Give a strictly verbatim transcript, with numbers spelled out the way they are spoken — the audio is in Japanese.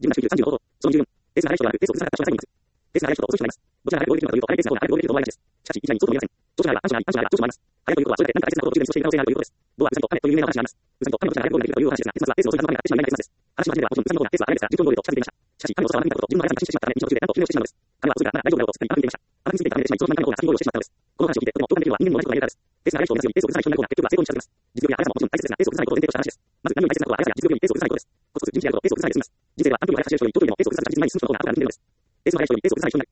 じゅうなな、きゅう、さんじゅうの方法。そのにじゅうよん。ペースが速い人はなく、ペースを崩さなかった人が最後にいます。ペースが速い人と遅い人がいます。どちらが速く攻撃できるのかというと、速いペースが速い攻撃の方が良いです。しかし、一概にそうとも言えません。長所があれば、短所があり、短所があれば長所もあります。速いということは、それだけ何か大切なことを中断している可能性があるということです。ドア、ウサギと亀という有名な話があります。ウサギと亀のどちらが速く攻撃できるかという話ですが、結末はペースを遅いはずの亀が勝ってしまいない結末です。話の始めではもちろんウサギの方がペースは速いですが、じゅっぷん通りと近づいていました。しかし、亀の遅さは何かと自分の速さに過信してしまったため、道の途中で何と決めをしてしまうのです。亀は遅いからなら大丈夫だろうとすっかり甘く見ていました。甘く見すぎていたためで、しまい、その隣の方が先にゴールをしてしまったのです。この話を聞いて、とても共感できるのは人間も同じことが言えるからです。ペースが速い人を目指すようにペースを崩さない人になる方が結局は成功に近づきます。実力や速さももちろん大切ですが、ペースを崩さないことを前提とした話です。まず何より大切なことは速さや実力よりペースを崩さないことです。コツコツ地道であるとペースを崩さないで済みます。人生では短距離を速く走る人よりペースを崩さず確実に前に進むことの方が後から見ているのです。ペースの速い人よりペースを崩さない人になる。